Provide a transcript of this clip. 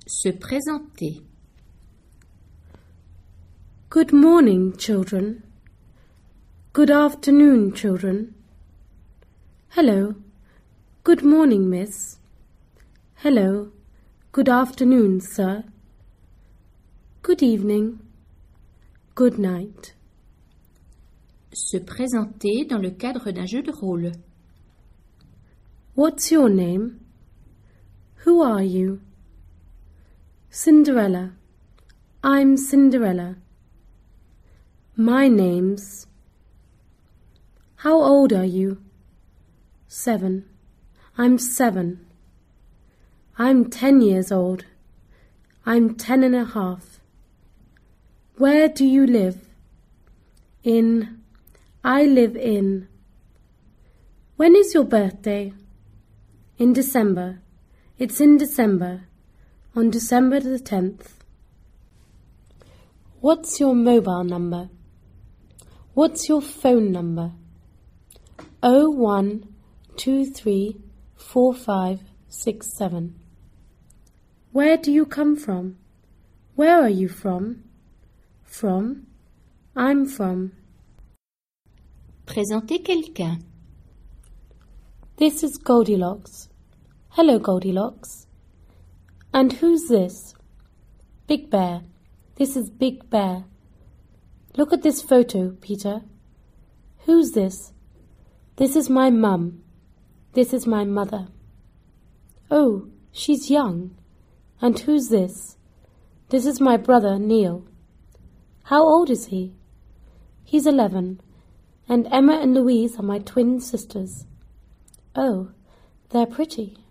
Se présenter. Good morning, children. Good afternoon, children. Hello. Good morning, miss. Hello. Good afternoon, sir. Good evening. Good night. Se présenter dans le cadre d'un jeu de rôle. What's your name? Who are you? Cinderella. I'm Cinderella. My name's... How old are you? 7. I'm 7. I'm 10 years old. I'm 10 and a half. Where do you live? I live in... When is your birthday? In December. It's in December. On December the 10th. What's your mobile number? What's your phone number? 01234567. Where do you come from? Where are you from? From? I'm from. Présenter quelqu'un. This is Goldilocks. Hello, Goldilocks. And who's this? Big Bear. This is Big Bear. Look at this photo, Peter. Who's this? This is my mum. This is my mother. Oh, she's young. And who's this? This is my brother, Neil. How old is he? He's 11. And Emma and Louise are my twin sisters. Oh, they're pretty.